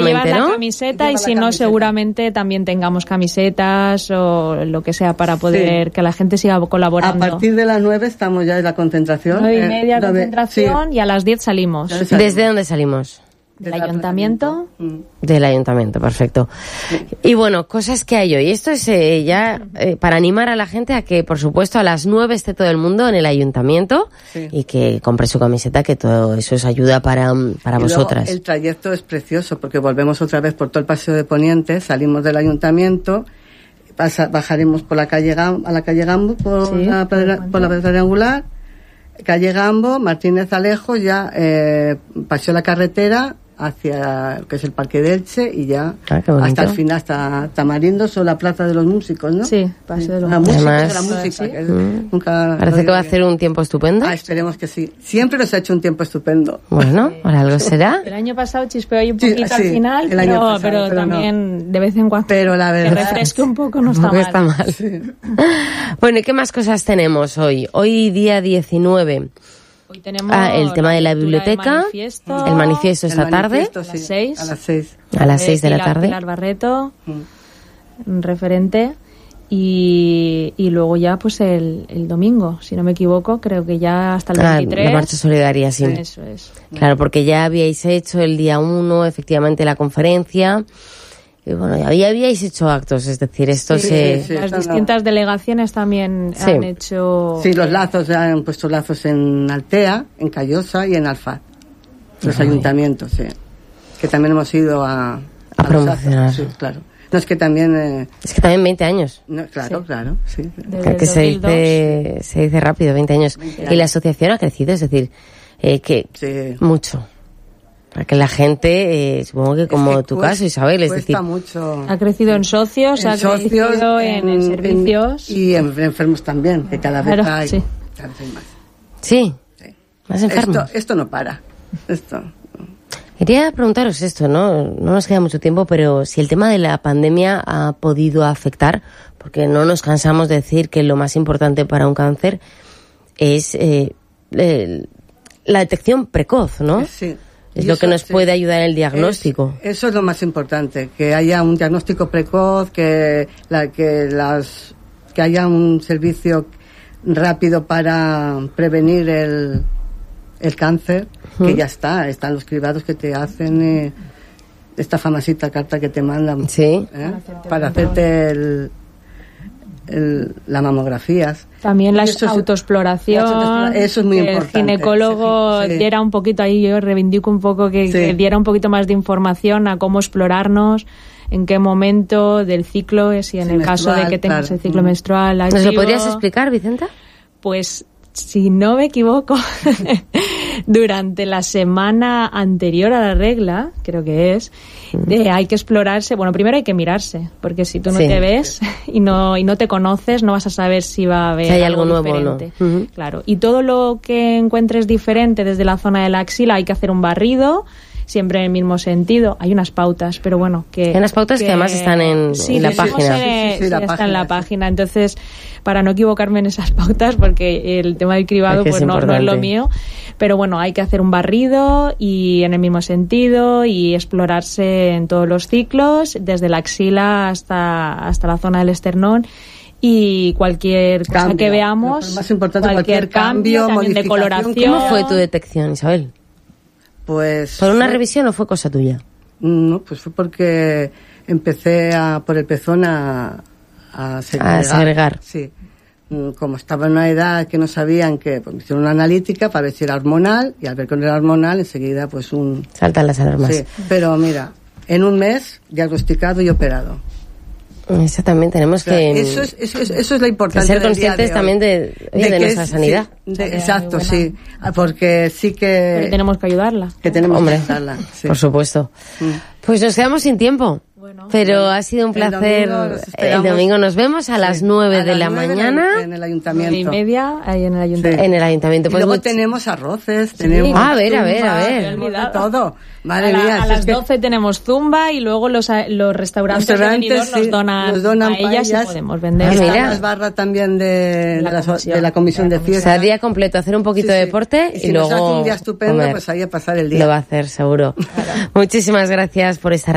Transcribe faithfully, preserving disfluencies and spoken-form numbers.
seguramente, la ¿no? camiseta y si no, seguramente también tengamos camisetas o lo que sea para poder sí. que la gente siga colaborando. A partir de las nueve estamos ya en la concentración. Nueve y media eh, concentración sí. y a las diez salimos. salimos. ¿Desde dónde salimos? Del ayuntamiento. Del ayuntamiento, perfecto. Y bueno, cosas que hay hoy. Esto es eh, ya eh, para animar a la gente a que, por supuesto, a las nueve esté todo el mundo en el ayuntamiento sí. y que compre su camiseta, que todo eso es ayuda para, para y vosotras. Luego, el trayecto es precioso porque volvemos otra vez por todo el Paseo de Poniente, salimos del ayuntamiento, pasa, bajaremos por la calle Gam, a la calle Gambo, por, sí, la, por, por la Plaza Triangular, calle Gambo, Martínez Alejo, ya eh, pasó la carretera hacia lo que es el Parque de Elche y ya ah, hasta el final, hasta Tamarindo, son la Plaza de los Músicos, ¿no? Sí, Paseo de los la música, Además, la música. Sí. Que mm. nunca Parece que va a hacer un tiempo estupendo. Ah, esperemos que sí. Siempre nos ha hecho un tiempo estupendo. Bueno, ahora algo será. El año pasado chispeó ahí un poquito sí, sí, al final, pero, pasado, pero, pero también no. de vez en cuando pero la verdad, que refresque un poco no está mal. mal. Está mal. Sí. Bueno, ¿y qué más cosas tenemos hoy? Hoy día diecinueve. Hoy tenemos ah, el tema de la biblioteca, manifiesto, el manifiesto esta el tarde, manifiesto, sí, a las seis, a las seis, a las seis de la Pilar, tarde. Pilar Barreto, mm. referente, y, y luego ya pues el, el domingo, si no me equivoco, creo que ya hasta el veintitrés. Ah, la marcha solidaria, sí. Eso es. Claro, porque ya habíais hecho el día uno, efectivamente, la conferencia. Y bueno, ya habíais hecho actos, es decir, esto sí, se... Sí, sí, las distintas no. delegaciones también sí. han hecho... Sí, los lazos, ya han puesto lazos en Altea, en Callosa y en Alfaz. Los Ay. ayuntamientos, sí. Que también hemos ido a... A, a promocionar. Sí, claro. No, es que también... Eh, es que también veinte años. No, claro, sí. claro, sí. Desde que se dice, se dice rápido, veinte años. veinte años. Y la asociación ha crecido, es decir, eh, que... Sí. Mucho. Para que la gente, eh, supongo que como es que tu cuesta, caso, Isabel, es decir... mucho. Ha crecido en socios, en ha socios, crecido en, en servicios... En, y en enfermos también, que cada vez claro, hay, sí. cada vez hay más. Sí, sí. Más enfermos. Esto, esto no para, esto... Quería preguntaros esto, ¿no? No nos queda mucho tiempo, pero si el tema de la pandemia ha podido afectar, porque no nos cansamos de decir que lo más importante para un cáncer es eh, eh, la detección precoz, ¿no? Sí. Es lo que nos sí. puede ayudar en el diagnóstico. Es, eso es lo más importante, que haya un diagnóstico precoz, que, la, que, las, que haya un servicio rápido para prevenir el, el cáncer, uh-huh. que ya está, están los cribados que te hacen, eh, esta famosita carta que te mandan sí. ¿eh? para hacerte el... El, la mamografías. También la autoexploración. Eso es muy el importante. El ginecólogo sí, sí. diera un poquito ahí, yo reivindico un poco que, sí. que diera un poquito más de información a cómo explorarnos, en qué momento del ciclo, si en sí, el menstrual, caso de que tengas claro. el ciclo menstrual activo. ¿Nos lo podrías explicar, Vicenta? Pues, si no me equivoco, durante la semana anterior a la regla, creo que es, de, hay que explorarse. Bueno, primero hay que mirarse, porque si tú no sí. te ves y no y no te conoces, no vas a saber si va a haber si hay algo, algo diferente. nuevo o no. Uh-huh. Claro. Y todo lo que encuentres diferente desde la zona de la axila hay que hacer un barrido, siempre en el mismo sentido. Hay unas pautas, pero bueno, que... Hay unas pautas que, que además están en, sí, en la sí, página. Sí, sí, sí, sí, la está página, en la sí. página. Entonces, para no equivocarme en esas pautas, porque el tema del cribado pues no, no es lo mío, pero bueno, hay que hacer un barrido y en el mismo sentido y explorarse en todos los ciclos, desde la axila hasta, hasta la zona del esternón. Y cualquier cosa cambio. que veamos, más importante, cualquier, cualquier cambio, también de coloración. ¿Cómo fue tu detección, Isabel? Pues... ¿Por una revisión o fue cosa tuya? No, pues fue porque empecé a, por el pezón a, a segregar. A segregar. Sí. Como estaba en una edad que no sabían que, pues me hicieron una analítica para ver si era hormonal, y al ver que no era hormonal, enseguida pues un... Saltan las alarmas. Sí, pero mira, en un mes diagnosticado y operado. Eso también tenemos o sea, que... Eso es, eso es, eso es lo importante ser conscientes de también de, oye, de, de nuestra es, sanidad. Sí, de, exacto, sí. Porque sí que... Pero tenemos que ayudarla. Que tenemos Hombre, que ayudarla, sí. Por supuesto. Mm. Pues nos quedamos sin tiempo. Bueno, pero bueno, ha sido un placer. El domingo, el domingo nos vemos a sí, las nueve de la mañana. En el ayuntamiento. Y media ahí en el ayuntamiento. Sí. En el ayuntamiento. Pues y luego much... tenemos arroces, sí. tenemos... Ah, a ver, a ver, a ver. Todo. Madre a la, mía. A si las es que... doce tenemos zumba y luego los, los restaurantes, los restaurantes sí, nos donan, nos donan a ellas y podemos vender. Ah, mira. Las barras también de la, de la, comisión, de la comisión de fiesta. O sea, día completo, hacer un poquito sí, sí. de deporte y, y si luego nos hace un día estupendo, comer. Pues ahí a pasar el día. Lo va a hacer, seguro. Claro. Muchísimas gracias por estar